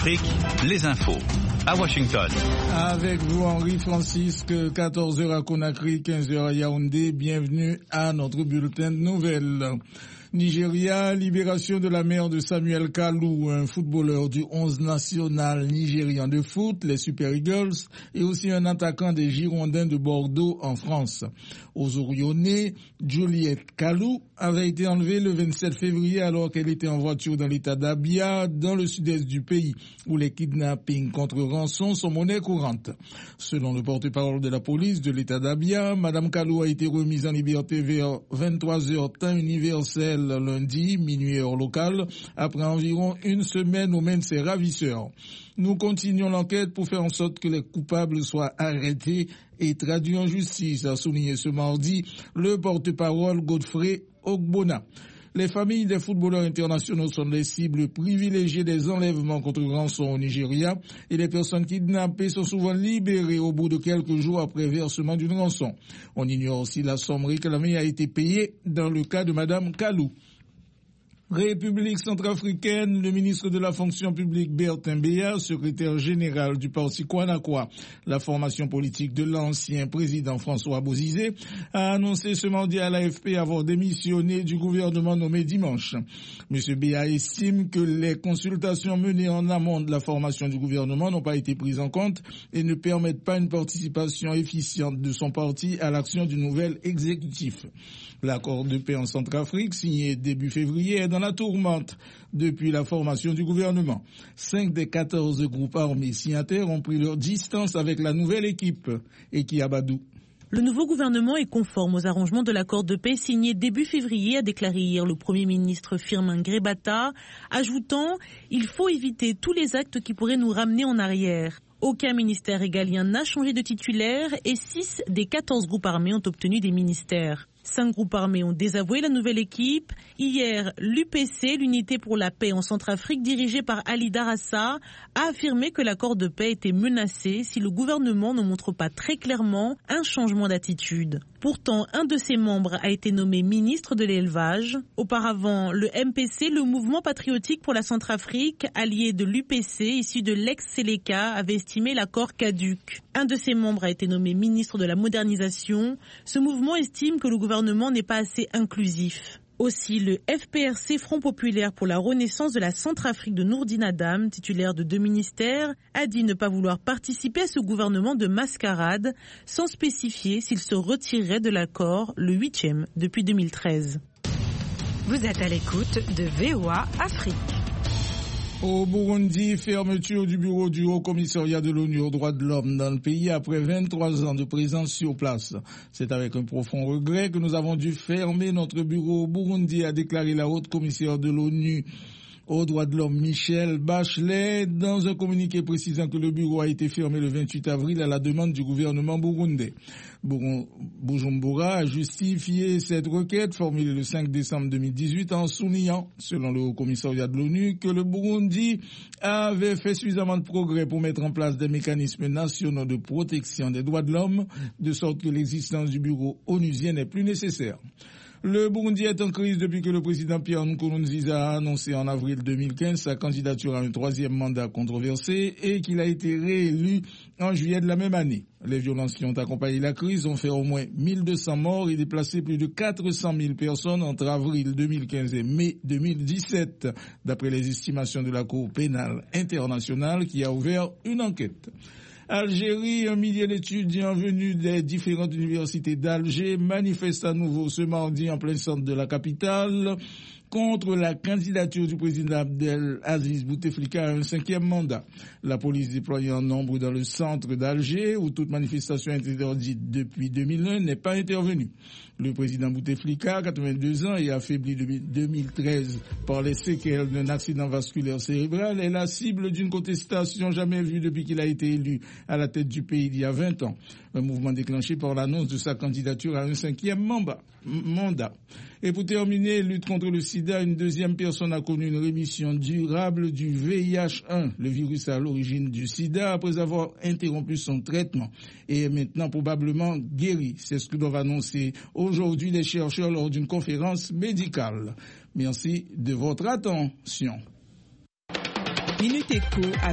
Afrique, les infos. À Washington. Avec vous, Henri Francisque, 14h à Conakry, 15h à Yaoundé. Bienvenue à notre bulletin de nouvelles. Nigeria, libération de la mère de Samuel Kalou, un footballeur du 11 national nigérian de foot, les Super Eagles, et aussi un attaquant des Girondins de Bordeaux en France. Aux Orionais, Juliette Kalou avait été enlevée le 27 février alors qu'elle était en voiture dans l'état d'Abia, dans le sud-est du pays, où les kidnappings contre rançon sont monnaie courante. Selon le porte-parole de la police de l'état d'Abia, Madame Kalou a été remise en liberté vers 23h temps universel lundi, minuit heure locale, après environ une semaine aux mains de ses ravisseurs. Nous continuons l'enquête pour faire en sorte que les coupables soient arrêtés et traduits en justice, a souligné ce mardi le porte-parole Godfrey Ogbonna. Les familles des footballeurs internationaux sont les cibles privilégiées des enlèvements contre rançon au Nigeria et les personnes kidnappées sont souvent libérées au bout de quelques jours après versement d'une rançon. On ignore aussi la somme réclamée a été payée dans le cas de Madame Kalou. République centrafricaine, le ministre de la fonction publique Bertin Beya, secrétaire général du parti Kwanakwa, la formation politique de l'ancien président François Bozizé, a annoncé ce mardi à l'AFP avoir démissionné du gouvernement nommé dimanche. M. Beya estime que les consultations menées en amont de la formation du gouvernement n'ont pas été prises en compte et ne permettent pas une participation efficiente de son parti à l'action du nouvel exécutif. L'accord de paix en Centrafrique, signé début février, est dans la tourmente depuis la formation du gouvernement. 5 des 14 groupes armés signataires ont pris leur distance avec la nouvelle équipe. Eki Abadou. Le nouveau gouvernement est conforme aux arrangements de l'accord de paix signé début février, a déclaré hier le Premier ministre Firmin Grébata, ajoutant « Il faut éviter tous les actes qui pourraient nous ramener en arrière ». Aucun ministère régalien n'a changé de titulaire et 6 des 14 groupes armés ont obtenu des ministères. 5 groupes armés ont désavoué la nouvelle équipe. Hier, l'UPC, l'unité pour la paix en Centrafrique, dirigée par Ali Darassa, a affirmé que l'accord de paix était menacé si le gouvernement ne montre pas très clairement un changement d'attitude. Pourtant, un de ses membres a été nommé ministre de l'élevage. Auparavant, le MPC, le mouvement patriotique pour la Centrafrique, allié de l'UPC, issu de l'ex-Séléka, avait estimé l'accord caduc. Un de ses membres a été nommé ministre de la modernisation. Ce mouvement estime que le gouvernement n'est pas assez inclusif. Aussi, le FPRC, Front Populaire pour la Renaissance de la Centrafrique de Nourdine Adam, titulaire de 2 ministères, a dit ne pas vouloir participer à ce gouvernement de mascarade, sans spécifier s'il se retirerait de l'accord, le 8e depuis 2013. Vous êtes à l'écoute de VOA Afrique. Au Burundi, fermeture du bureau du Haut-Commissariat de l'ONU aux droits de l'homme dans le pays après 23 ans de présence sur place. C'est avec un profond regret que nous avons dû fermer notre bureau au Burundi, a déclaré la haute-commissaire de l'ONU aux droits de l'homme Michelle Bachelet dans un communiqué précisant que le bureau a été fermé le 28 avril à la demande du gouvernement burundais. Bujumbura a justifié cette requête formulée le 5 décembre 2018 en soulignant, selon le Haut-Commissariat de l'ONU, que le Burundi avait fait suffisamment de progrès pour mettre en place des mécanismes nationaux de protection des droits de l'homme, de sorte que l'existence du bureau onusien n'est plus nécessaire. Le Burundi est en crise depuis que le président Pierre Nkurunziza a annoncé en avril 2015 sa candidature à un 3e mandat controversé et qu'il a été réélu en juillet de la même année. Les violences qui ont accompagné la crise ont fait au moins 1200 morts et déplacé plus de 400 000 personnes entre avril 2015 et mai 2017, d'après les estimations de la Cour pénale internationale qui a ouvert une enquête. Algérie, 1 millier d'étudiants venus des différentes universités d'Alger manifestent à nouveau ce mardi en plein centre de la capitale contre la candidature du président Abdelaziz Bouteflika à un 5e mandat. La police déployée en nombre dans le centre d'Alger, où toute manifestation est interdite depuis 2001, n'est pas intervenue. Le président Bouteflika, 82 ans et affaibli depuis 2013 par les séquelles d'un accident vasculaire cérébral, est la cible d'une contestation jamais vue depuis qu'il a été élu à la tête du pays il y a 20 ans. Un mouvement déclenché par l'annonce de sa candidature à un 5e mandat. Et pour terminer, lutte contre le sida, une 2e personne a connu une rémission durable du VIH1, le virus à l'origine du sida, après avoir interrompu son traitement et est maintenant probablement guéri. C'est ce que doivent annoncer aujourd'hui les chercheurs lors d'une conférence médicale. Merci de votre attention. Minute Éco